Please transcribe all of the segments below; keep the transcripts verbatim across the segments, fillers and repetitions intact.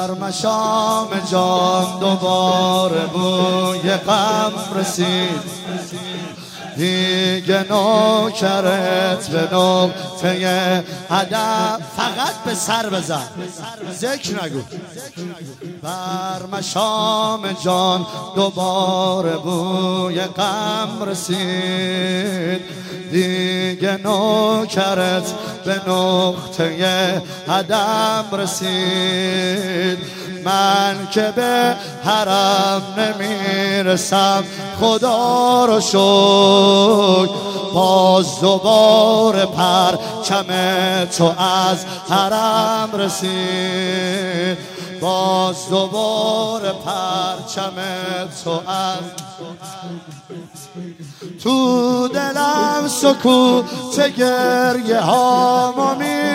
بر مشام جان دوباره بوی غم رسید، دیگه نوکرت به نقطه هدف. فقط به سر بزن، ذکر نگو. بر مشام جان دوباره بوی غم رسید، دیگه نوکرت به نقطه هدف رسید. من که به حرم نمیرسم خدا رو شکر، باز دوباره پرچم تو از حرم رسید، باز دوباره پرچم تو از. تو دلم سکوت گریه هامو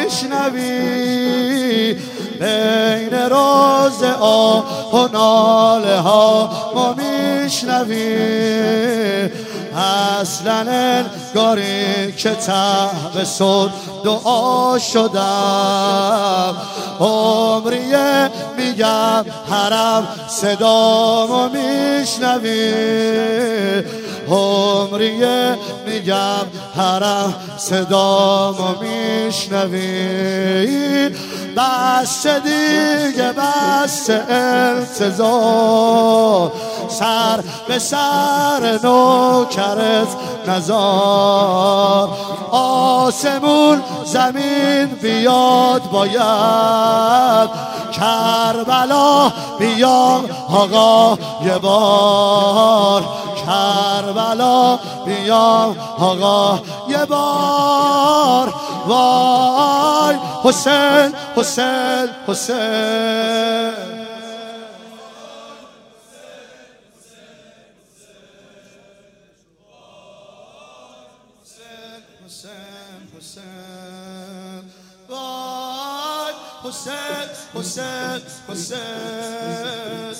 میشنوی، بین روز آه و ناله ها ما میشنوی. اصلا انگاری که تبسط دعا شدم، عمریه میگم حرم صدامو میشنوی، عمریه میگم حرم صدامو میشنوی. بس دیگه بس انتظار، سر به سر نوکرت نزار. آسمون زمین بیاد باید، کربلا بیام آقا یه بار، کربلا بیام آقا یه بار. وای حسین حسین حسین، حسین حسین حسین.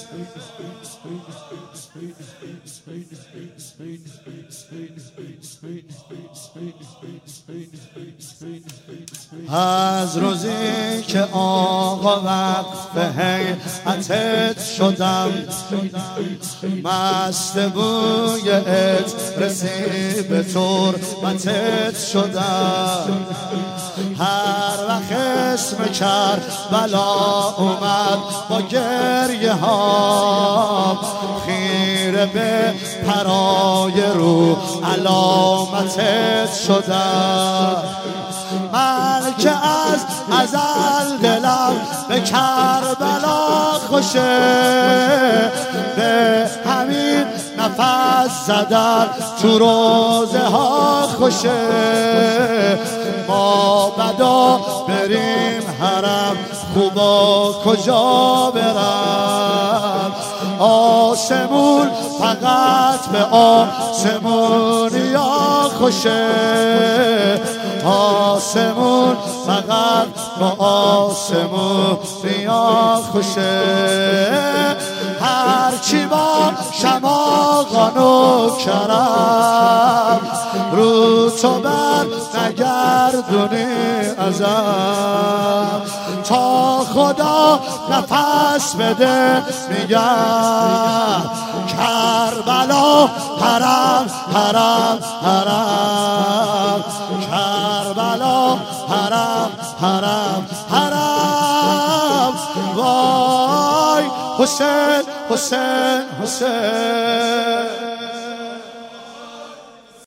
از روزی که آقا وقف هیئتت شدم، مست بوی عطر به تربتت شدم. هر وقت اسم کربلا اومد با گریه ها، خیره به پرای رو علامتت شدم. من که از ازل دلم به کربلا خوشه، به همین نفس زدن تو روزه ها خوشه. ما بدا بریم حرم، خوبا کجا برم؟ آسمون فقط به آسمونیا خوشه، آسمون فقط با آسمونیا خوشه. هرچی با شماغانو کرم، رو تو بر نگردونی ازم. تا خدا نفس بده میگم، کربلا حرم حرم حرم، کربلا حرم حرم حرم. وای حسین حسین حسین.